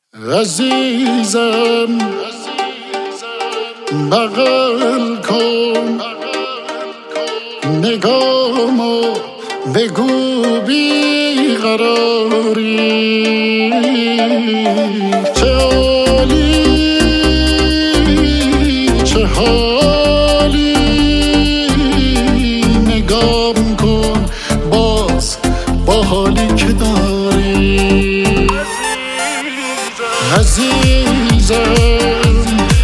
عزیزم بغل کن نگامو، بگو بیقراری چه عالی چه حالی، نگام کن باز با حالی که داری. عزیزم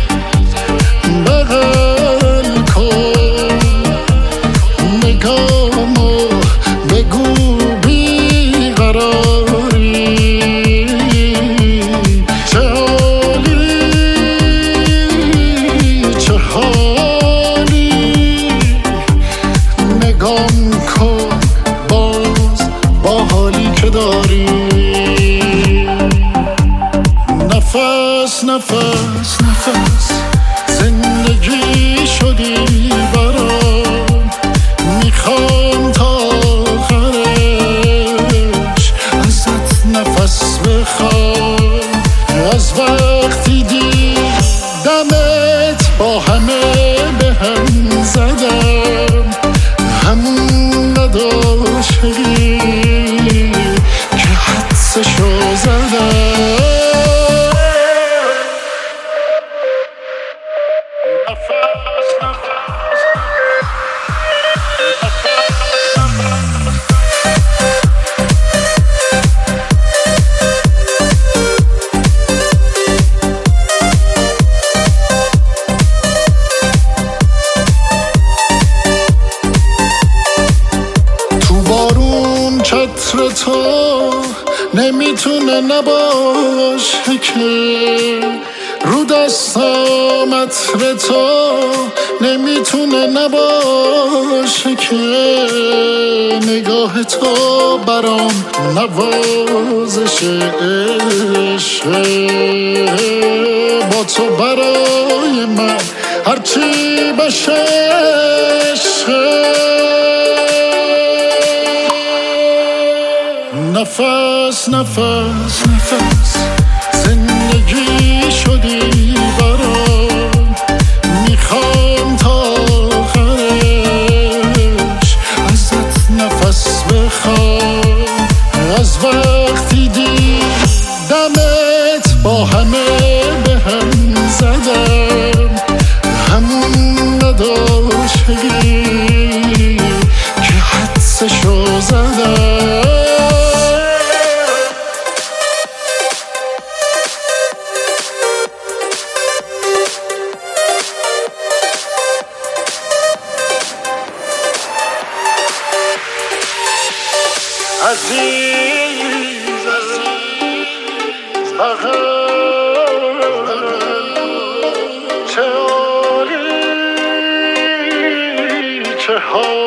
بغل کن نگامو، بگو بیقراری چه عالی چه حالی، نگام کن باز با حالی که داری. نفس نفس نفس زندگی شدی برام، میخوام تا آخرش ازت نفس بخوام. از وقتی دیدمت با همه به هم زدم، همون نداشتی که حدسشو زدم. تو بارون چتر تو نمیتونه نباشه که، رو دستم عطر تو نمیتونه نباشه که، نگاه تو برام نوازش عشقه، با تو برای من هرچی بشه عشقه. نفس نفس نفس زندگی شدی برام، میخوام تا آخرش ازت نفس بخوام. از وقتی دیدمت با همه به هم زدم، همون نداشتی که حدسشو زدم. عزیز بغل چه عالی چه حالی.